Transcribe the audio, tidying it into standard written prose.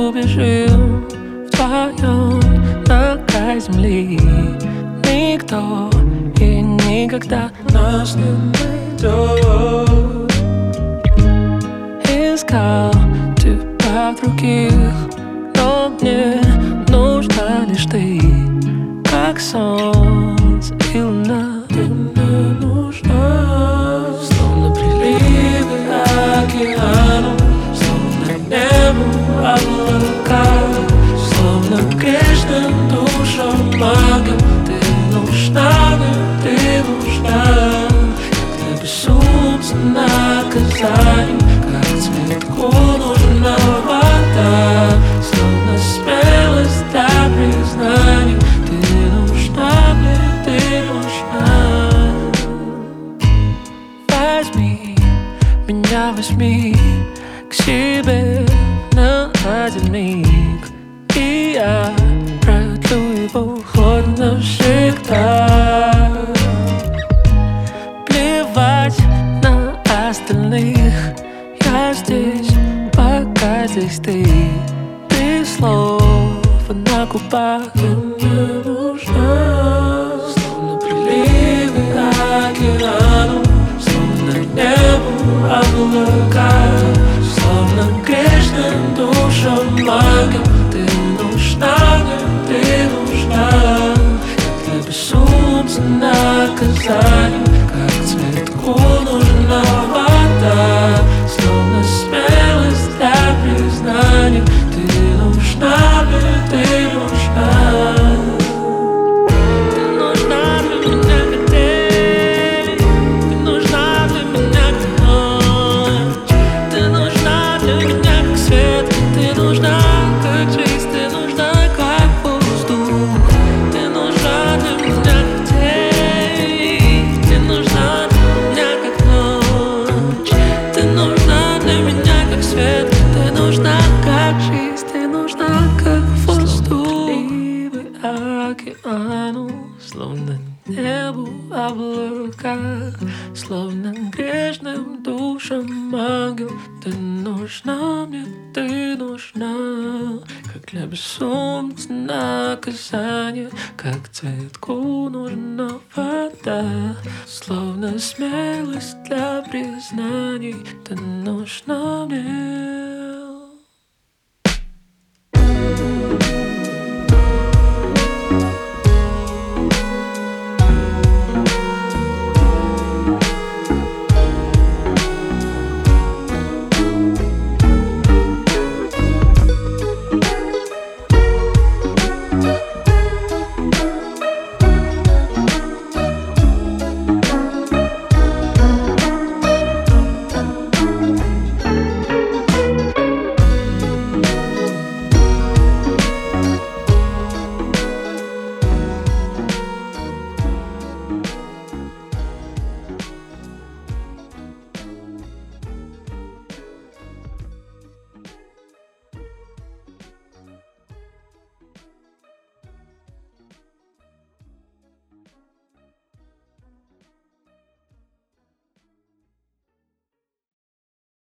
убежим вдвоем на край земли. Никто и никогда нас не найдет. Искал тебя в других, но мне нужна лишь ты, как солнце и луна. Ты мне нужна, словно приливы океану, словно небу облака, словно грешным душам ангел. Ты нужна мне, ты нужна, как для безумца наказание, как цветку нужна вода, словно смелость для признаний. Ты нужна мне, ты нужна. Возьми меня, возьми к себе на один миг, и я продлю его хоть навсегда. Плевать на остальных, я здесь, пока здесь ты. Ты слово на губах. Ты мне нужна, словно приливы океану, словно небу облака, словно грешным душам ангел. Ты нужна мне, ты нужна, как для безумца наказание, как цветку нужна вода, словно смелость для признания. Ты нужна мне, ты нужна. Ты нужна для меня, как день, ты нужна для меня, как ночь, ты нужна для меня, как свет, ты нужна, как жизнь, ты нужна, как воздух, ты нужна для меня, как день, ты нужна для меня, как ночь, ты нужна для меня, как свет, ты нужна, как жизнь, ты нужна, как воздух. Приливы океану, словно небу облака, словно грешным душам ангел. Ты нужна мне, ты нужна, как для безумца наказание, как цветку нужна вода, словно смелость для признаний. Ты нужна мне.